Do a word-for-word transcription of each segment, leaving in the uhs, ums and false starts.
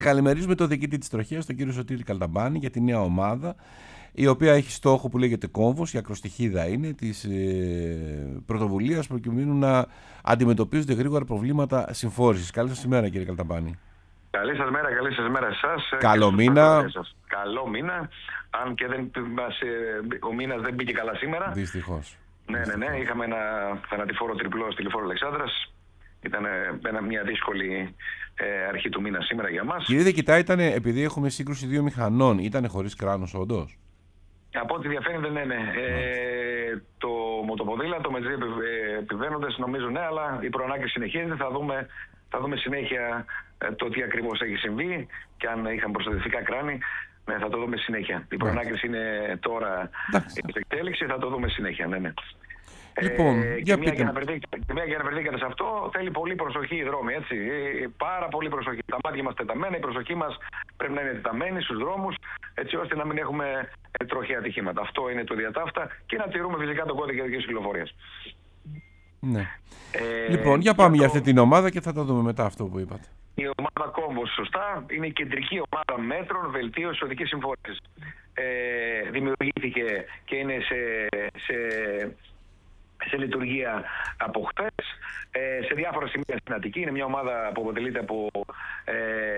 Καλημερίζουμε τον διοικητή της Τροχέας, τον κύριο Σωτήρη Καλταμπάνη, για τη νέα ομάδα, η οποία έχει στόχο που λέγεται Κόμβος, η ακροστιχίδα είναι της ε, πρωτοβουλίας προκειμένου να αντιμετωπίζονται γρήγορα προβλήματα συμφόρησης. Καλή σας ημέρα, κύριε Καλταμπάνη. Καλή σας μέρα, καλή σας μέρα εσάς. Καλό μήνα. Καλό μήνα, αν και δεν, ο μήνας δεν μπήκε καλά σήμερα. Δυστυχώς. Ναι, ναι, ναι, είχαμε ένα θανατηφόρο τριπλό στη Λεωφόρο Αλεξάνδρας. Ήταν μια δύσκολη ε, αρχή του μήνα σήμερα για μας. Κύριε Διοικητά, ήταν, επειδή έχουμε σύγκρουση δύο μηχανών, ήταν χωρίς κράνος όντως? Από ό,τι διαφαίνεται, ναι, ναι. Ε, το μοτοποδήλατο με τις δύο επιβαίνοντες νομίζω ναι, αλλά η προανάκριση συνεχίζεται. Θα δούμε, θα δούμε συνέχεια ε, το τι ακριβώς έχει συμβεί και αν είχαν προστατευτικά κράνη. Ναι, θα το δούμε συνέχεια. Η προανάκριση είναι τώρα σε εκτέλεξη, θα το δούμε συνέχεια, ναι, ναι. Λοιπόν, ε, για και μια για να αναφερθήκατε σε αυτό, θέλει πολύ προσοχή η δρόμη, έτσι. Ε, πάρα πολύ προσοχή. Τα μάτια μας τεταμένα, η προσοχή μας πρέπει να είναι τεταμένη στους δρόμους, έτσι ώστε να μην έχουμε ε, τροχαία ατυχήματα. Αυτό είναι το διατάφτα και να τηρούμε φυσικά τον κώδικα οδικής κυκλοφορίας. Ναι. Ε, λοιπόν, για πάμε για, το... για αυτή την ομάδα και θα το δούμε μετά αυτό που είπατε. Η ομάδα Κόμβος, σωστά, είναι η κεντρική ομάδα μέτρων βελτίωσης οδικής συμφόρησης. Ε, δημιουργήθηκε και είναι σε... σε σε λειτουργία από χθες, ε, σε διάφορα σημεία στην Αττική. Είναι μια ομάδα που αποτελείται από ε,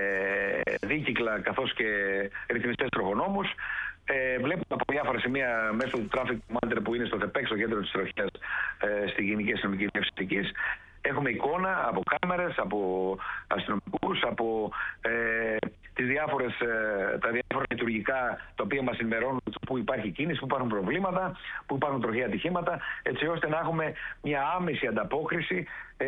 δίκυκλα καθώς και ρυθμιστές τροχονόμους. Ε, βλέπουμε από διάφορα σημεία μέσω του Traffic Commander που είναι στο ΤΕΠΕΚ, στο κέντρο της Τροχέας, ε, στη Γενική Αστυνομική Διεύθυνση. Έχουμε εικόνα από κάμερες, από αστυνομικούς, από ε, τις διάφορες, ε, τα διάφορα λειτουργικά τα οποία μας ενημερώνουν που υπάρχει κίνηση, που υπάρχουν προβλήματα, που υπάρχουν τροχαία ατυχήματα, έτσι ώστε να έχουμε μια άμεση ανταπόκριση ε,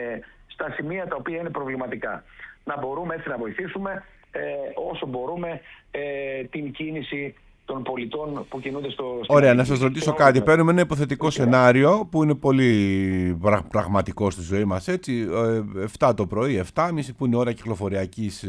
στα σημεία τα οποία είναι προβληματικά. Να μπορούμε έτσι να βοηθήσουμε ε, όσο μπορούμε ε, την κίνηση των πολιτών που κινούνται στο... Ωραία, να σας ρωτήσω κάτι. Παίρνουμε ένα υποθετικό σενάριο που είναι πολύ πραγματικό στη ζωή μας, έτσι. εφτά το πρωί, εφτά και μισή που είναι ώρα κυκλοφοριακής,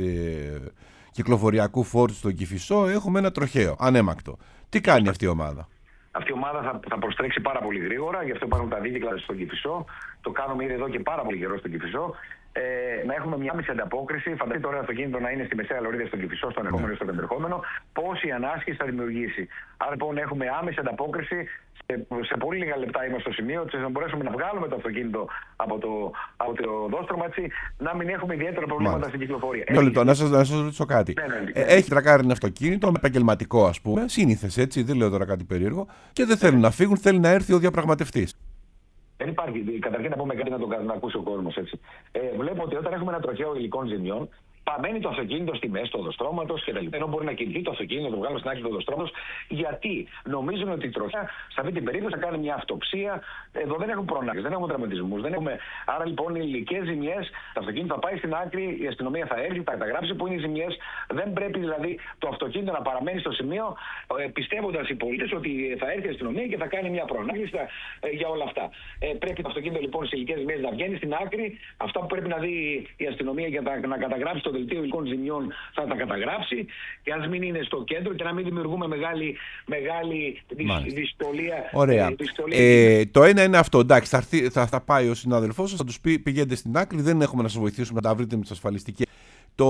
κυκλοφοριακού φόρτου στον Κηφισό, έχουμε ένα τροχαίο, ανέμακτο. Τι κάνει αυτή η ομάδα? Αυτή η ομάδα θα, θα προστρέξει πάρα πολύ γρήγορα, γι' αυτό υπάρχουν τα δίκυκλα στον Κηφισό. Το κάνουμε ήδη εδώ και πάρα πολύ καιρό στον Κηφισό. Ε, να έχουμε μια άμεση ανταπόκριση. Φανταστείτε τώρα το αυτοκίνητο να είναι στη μεσαία λωρίδα στον Κηφισό, στον ερχόμενο ή στον επερχόμενο, πόση ανάσχεση θα δημιουργήσει. Άρα λοιπόν έχουμε άμεση ανταπόκριση. Σε, σε πολύ λίγα λεπτά είμαστε στο σημείο, ώστε να μπορέσουμε να βγάλουμε το αυτοκίνητο από το, από το οδόστρωμα, έτσι, να μην έχουμε ιδιαίτερα προβλήματα Μάλιστα. στην κυκλοφορία. Έχει... Λοιπόν, να σας, να σας ρωτήσω κάτι. Ναι, ναι, ναι. Ε, έχει τρακάρει ένα αυτοκίνητο, επαγγελματικό ας πούμε, σύνηθες έτσι, δεν λέω τώρα κάτι περίεργο, και δεν θέλουν να φύγουν, θέλει να έρθει ο διαπραγματευτής. Δεν υπάρχει. Καταρχήν να πούμε κάτι να το να ακούσει ο κόσμος, έτσι. Ε, βλέπω ότι όταν έχουμε ένα τροχαίο υλικών ζημιών, παραμένει το αυτοκίνητο στη μέση του οδοστρώματος κτλ. Ενώ μπορεί να κινηθεί το αυτοκίνητο, να το βγάλουμε στην άκρη του οδοστρώματος, γιατί νομίζουν ότι η τροχιά σε αυτή την περίπτωση θα κάνει μια αυτοψία. Εδώ δεν έχουν προνάκες, δεν έχουμε τραυματισμούς. Δεν έχουμε... Άρα λοιπόν οι υλικές ζημιές, το αυτοκίνητο θα πάει στην άκρη, η αστυνομία θα έρθει, θα καταγράψει που είναι οι ζημιές. Δεν πρέπει δηλαδή το αυτοκίνητο να παραμένει στο σημείο, ε, πιστεύοντας οι πολίτες ότι θα έρθει η αστυνομία και θα κάνει μια προνάκηση ε, για όλα αυτά. Ε, πρέπει το αυτοκίνητο λοιπόν σε υλικές ζημιές να βγαίνει στην άκρη. Αυτά που πρέπει να δει η αστυνομία για να, να καταγράψει το δελτίο υλικών ζημιών θα τα καταγράψει, και ας μην είναι στο κέντρο και να μην δημιουργούμε μεγάλη, μεγάλη δυσκολία. Ωραία. Ε, δυσκολία. Ε, το ένα είναι αυτό. Εντάξει, θα, έρθει, θα, θα πάει ο συνάδελφός σας, θα τους πει πηγαίνετε στην άκρη, δεν έχουμε να σας βοηθήσουμε να τα βρείτε με τις ασφαλιστικές. Το...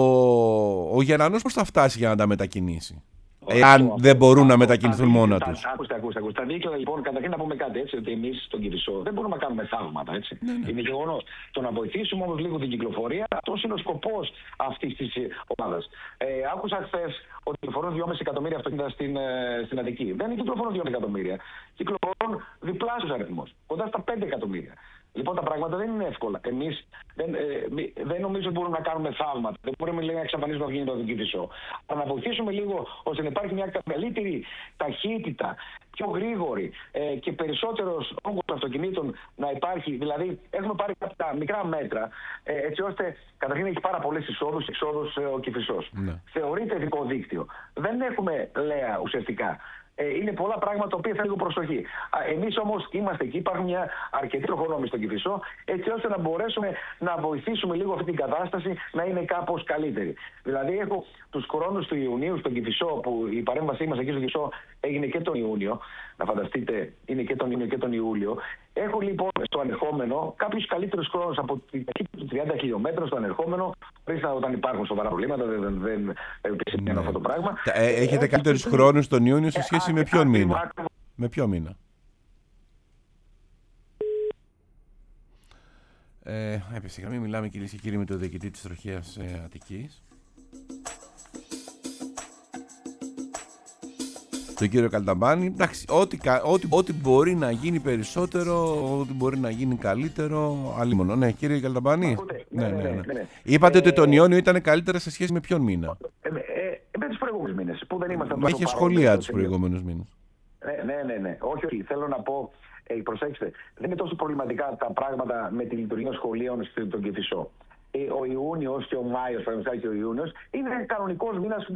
Ο Γερανός πώς θα φτάσει για να τα μετακινήσει? Εάν αυτό, δεν μπορούν αυτό, να μετακινηθούν μόνα τους. Ακούστε, ακούστε, ακούστε. Τα δίκαια λοιπόν, καταρχήν να πούμε κάτι έτσι, ότι εμείς στον Κηφισό δεν μπορούμε να κάνουμε θαύματα, έτσι. Ναι, ναι. Είναι γεγονός. Το να βοηθήσουμε όμως λίγο την κυκλοφορία, αυτός είναι ο σκοπός αυτής της ομάδας. Ε, άκουσα χθες ότι κυκλοφορούν δυόμισι εκατομμύρια αυτοκίνητα στην, στην Αττική. Δεν είναι κυκλοφορούν δυόμισι εκατομμύρια. Κυκλοφορούν διπλάσιος αριθμός, κοντά στα πέντε εκατομμύρια. Λοιπόν, τα πράγματα δεν είναι εύκολα. Εμείς δεν, ε, δεν νομίζω ότι μπορούμε να κάνουμε θαύματα. Δεν μπορούμε λέει, να εξαφανίσουμε το αυτοκίνητο από τον Κηφισό. Αλλά να βοηθήσουμε λίγο ώστε να υπάρχει μια καλύτερη ταχύτητα, πιο γρήγορη ε, και περισσότερος όγκος αυτοκινήτων να υπάρχει. Δηλαδή, έχουμε πάρει κάποια μικρά μέτρα, ε, έτσι ώστε καταρχήν έχει πάρα πολλές εισόδους, εξόδους ε, ο Κηφισός. Ναι. Θεωρείται ειδικό δίκτυο. Δεν έχουμε λέα ουσιαστικά. Ε, είναι πολλά πράγματα τα οποία θέλουν προσοχή. Εμείς όμως είμαστε εκεί, υπάρχουν μια αρκετή τροχονόμοι στον Κηφισό, έτσι ώστε να μπορέσουμε να βοηθήσουμε λίγο αυτή την κατάσταση να είναι κάπως καλύτερη. Δηλαδή, έχω τους χρόνους του Ιουνίου στον Κηφισό, που η παρέμβασή μας εκεί στον Κηφισό έγινε και τον Ιούνιο. Να φανταστείτε, είναι και τον Ιούνιο και τον Ιούλιο. Έχω λοιπόν στο ανερχόμενο κάποιους καλύτερους χρόνους από την αρχή του τριάντα χιλιόμετρων στο ανερχόμενο, χωρίς να όταν υπάρχουν σοβαρά προβλήματα, δεν, δεν επισημαίνω αυτό το πράγμα. Ε, έχετε καλύτερους χρόνους τον Ιούνιο σε σχέση με ποιον μήνα? Με ποιο μήνα? Ε, έπεσε γραμμή, μιλάμε κυρίες και κύριοι με τον διοικητή της Τροχέας ε, Αττικής, τον κύριο Καλταμπάνη. Εντάξει, ό,τι, ό,τι, ό,τι μπορεί να γίνει περισσότερο, ό,τι μπορεί να γίνει καλύτερο, αλίμονο. Ναι, κύριε Καλταμπάνη. Ναι, ναι, ναι, ναι, ναι. Είπατε ε, ότι τον Ιόνιο ήταν καλύτερα σε σχέση με ποιον μήνα? Ε, ε, ε, με τους προηγούμενους μήνες, που δεν ήμασταν τόσο. Είχε σχολεία τους προηγούμενους μήνες. Ναι, ναι, ναι, ναι. Όχι, όχι. Θέλω να πω, ε, προσέξτε, δεν είναι τόσο προβληματικά τα πράγματα με τη λειτουργία των σχολείων στον Κηφισό. Ο Ιούνιος και ο Μάιος, παραδείγματος και ο Ιούνιος, είναι κανονικός μήνας,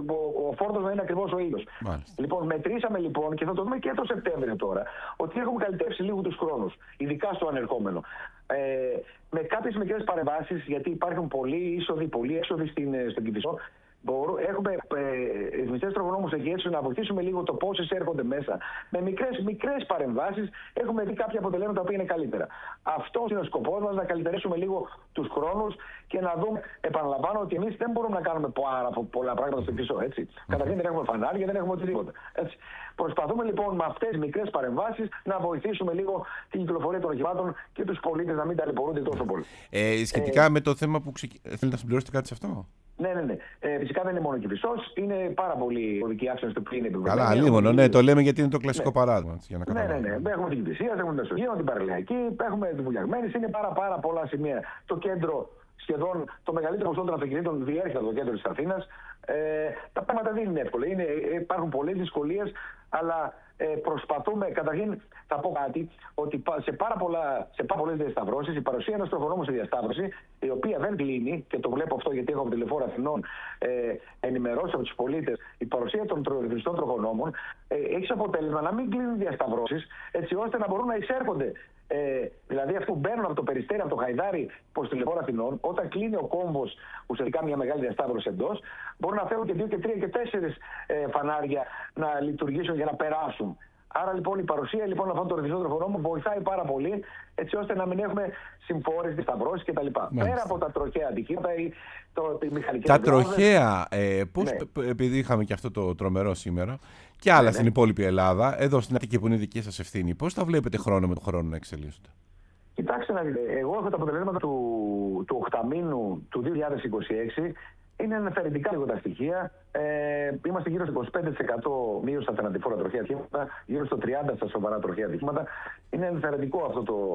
ο φόρτος να είναι ακριβώς ο ήλιος. Λοιπόν, μετρήσαμε λοιπόν, και θα το δούμε και το Σεπτέμβριο τώρα, ότι έχουμε καλυτεύσει λίγο τους χρόνους, ειδικά στο ανερχόμενο. Ε, με κάποιες μικρές παρεμβάσεις, γιατί υπάρχουν πολλοί είσοδοι, πολλοί έξοδοι στον Κηφισό. Έχουμε ε, ρυθμιστές τροχονόμους εκεί, έτσι να βοηθήσουμε λίγο το πόσες έρχονται μέσα. Με μικρές, μικρές παρεμβάσεις έχουμε δει κάποια αποτελέσματα που είναι καλύτερα. Αυτό είναι ο σκοπός μας, να καλυτερήσουμε λίγο τους χρόνους και να δούμε, επαναλαμβάνω, ότι εμείς δεν μπορούμε να κάνουμε πάρα πολλά πράγματα στο Κηφισό. Mm-hmm. Καταρχήν δεν έχουμε φανάρια, δεν έχουμε οτιδήποτε. Έτσι. Προσπαθούμε λοιπόν με αυτές τις μικρές παρεμβάσεις να βοηθήσουμε λίγο την κυκλοφορία των οχημάτων και τους πολίτες να μην ταλαιπωρούνται τόσο πολύ. Ε, σχετικά ε, με το θέμα που ξεκι... θέλετε να συμπληρώσετε κάτι σε αυτό? Ναι, ναι, ναι. Ε, φυσικά δεν είναι μόνο Κηφισός, είναι πάρα πολλοί οδικοί άξονες του που είναι επιβεβαιωμένοι. Καλά, αλίμονο, ναι, το λέμε γιατί είναι το κλασικό ναι. παράδειγμα. Για να ναι, ναι, ναι. Έχουμε την Κηφισία, έχουμε την Μεσογείο, την Παραλιακή, έχουμε τη Βουλιαγμένη, είναι πάρα, πάρα πολλά σημεία. Το κέντρο, σχεδόν το μεγαλύτερο ποσό των αυτοκινήτων διέρχεται από το κέντρο της Αθήνας. Ε, τα πράγματα δεν είναι εύκολα. Είναι, υπάρχουν πολλές δυσκολίες, αλλά ε, προσπαθούμε, καταρχήν θα πω κάτι, ότι σε πάρα, πολλά, σε πάρα πολλές διασταυρώσεις η παρουσία ενός τροχονόμου στη διασταύρωση, η οποία δεν κλείνει, και το βλέπω αυτό γιατί έχω από τη Λεωφόρο Αθηνών ε, ενημερώσει από τους πολίτες, η παρουσία των ρυθμιστών τροχονόμων ε, έχει σαν αποτέλεσμα να μην κλείνουν διασταυρώσεις, έτσι ώστε να μπορούν να εισέρχονται. Ε, δηλαδή αυτοί που μπαίνουν από το Περιστέρι, από το Χαϊδάρι προς τη Λεωφόρο Αθηνών, όταν κλείνει ο κόμβος, ουσιαστικά μια μεγάλη διασταύρωση εντός, μπορούν να θέλουν και δύο και τρία και τέσσερις ε, φανάρια να λειτουργήσουν για να περάσουν. Άρα λοιπόν η παρουσία λοιπόν αυτών των ρυθμιστών τροχονόμων βοηθάει πάρα πολύ, έτσι ώστε να μην έχουμε συμφόρες, διασταυρώσεις κτλ. Πέρα από τα τροχαία αντικείμενα ή το, τη μηχανική. Τα τροχαία, ε, πώς, ναι. επειδή είχαμε και αυτό το τρομερό σήμερα, και άλλα ναι, στην ναι. υπόλοιπη Ελλάδα, εδώ στην Αττική που είναι δική σας ευθύνη, πώς τα βλέπετε χρόνο με τον χρόνο να εξελίσσονται? Κοιτάξτε να δείτε, εγώ έχω τα αποτελέσματα του, του οκταμήνου του δύο χιλιάδες είκοσι έξι. Είναι ενθαρρυντικά λίγο τα στοιχεία. Ε, είμαστε γύρω στο είκοσι πέντε τοις εκατό μείωση στα θανατηφόρα τροχαία ατυχήματα, γύρω στο τριάντα τοις εκατό στα σοβαρά τροχαία ατυχήματα. Είναι ενθαρρυντικό αυτό το,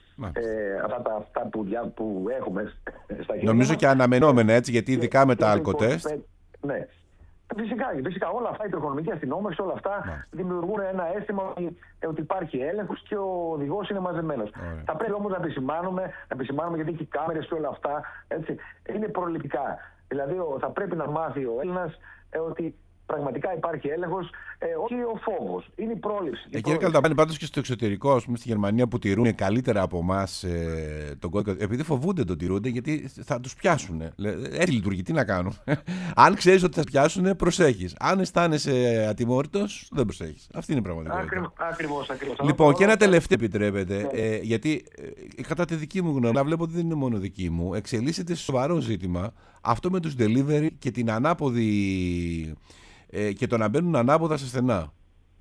ε, αυτά τα αυτά που, που έχουμε στα χέρια. Νομίζω και αναμενόμενα έτσι, γιατί ειδικά με τα αλκοτέστ. Ναι. Φυσικά, φυσικά όλα αυτά, η τροχονομική αστυνόμευση, όλα αυτά ναι. δημιουργούν ένα αίσθημα ότι, ότι υπάρχει έλεγχος και ο οδηγός είναι μαζεμένος. Ωραία. Θα πρέπει όμως να επισημάνουμε, να επισημάνουμε γιατί έχει κάμερες και όλα αυτά. Έτσι, είναι προληπτικά. Δηλαδή θα πρέπει να μάθει ο Έλληνας ε, ότι πραγματικά υπάρχει έλεγχος, ε, όχι ο φόβος. Είναι η πρόληψη. Ε, κύριε Καλταμπάνη, πάντως και στο εξωτερικό, ας πούμε, στη Γερμανία που τηρούν καλύτερα από εμάς ε, τον κώδικα, επειδή φοβούνται τον τηρούνται, γιατί θα τους πιάσουν. Έτσι λειτουργεί, τι να κάνουν. Αν ξέρεις ότι θα πιάσουν, προσέχεις. Αν αισθάνεσαι ατιμόρυτος, δεν προσέχεις. Αυτή είναι η πραγματικότητα. Ακριβώς, ακριβώς. Λοιπόν, και ένα τελευταίο επιτρέπετε, ναι. ε, γιατί ε, κατά τη δική μου γνώμη, να βλέπω ότι δεν είναι μόνο δική μου, εξελίσσεται σοβαρό ζήτημα αυτό με τους delivery και την ανάποδη. Ε, και το να μπαίνουν ανάποδα σε στενά.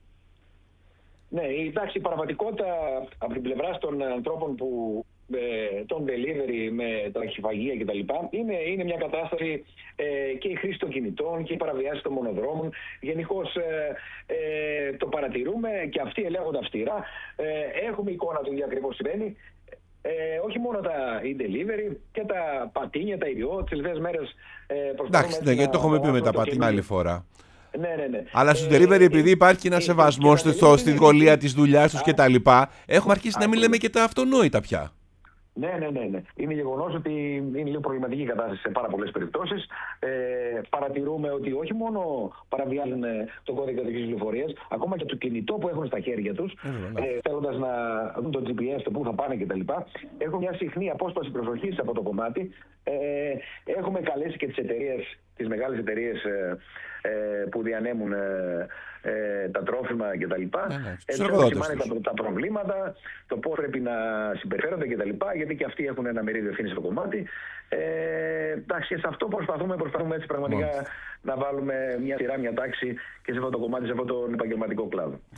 Ναι, εντάξει, η πραγματικότητα από την πλευρά των ανθρώπων που ε, τον delivery με τα αρχιφαγεία κτλ. Είναι, είναι μια κατάσταση ε, και η χρήση των κινητών και η παραβιάση των μονοδρόμων. Γενικώς ε, ε, το παρατηρούμε και αυτοί ελέγχονται αυστηρά. Ε, έχουμε εικόνα του τι ακριβώς συμβαίνει. Ε, όχι μόνο τα e-delivery και τα πατίνια, τα ιδιό, τις τελευταίες μέρες ε, εντάξει, ναι, γιατί το έχουμε πει με τα πατίνια άλλη φορά. Ναι, ναι, ναι. Αλλά στους delivery, επειδή υπάρχει ένα σεβασμό στη δυσκολία της δουλειάς τους κτλ., έχουμε αρχίσει να μην λέμε και τα αυτονόητα πια. Ναι, ναι, ναι, ναι. Είναι γεγονός ότι είναι λίγο προβληματική η κατάσταση σε πάρα πολλές περιπτώσεις. Ε, παρα, παρατηρούμε ότι όχι μόνο παραβιάζουν τον κώδικα οδικής κυκλοφορίας, ακόμα και το κινητό που έχουν στα χέρια τους, ε, θέλοντας να δουν το τζι πι ες, το πού θα πάνε κτλ. Έχουν μια συχνή απόσπαση προσοχής από το κομμάτι. Ε, έχουμε καλέσει και τις εταιρείες, τις μεγάλες εταιρείες ε, ε, που διανέμουν ε, ε, τα τρόφιμα κτλ. Ναι, ναι. Έτσι έχουν σημάνει τα, τα προβλήματα, το πώς πρέπει να συμπεριφέρονται κτλ. Γιατί και αυτοί έχουν ένα μερίδιο ευθύνης στο κομμάτι. Ε, εντάξει, σε αυτό προσπαθούμε, προσπαθούμε έτσι πραγματικά Μάλιστα. να βάλουμε μια σειρά, μια τάξη και σε αυτό το κομμάτι, σε αυτό τον επαγγελματικό κλάδο.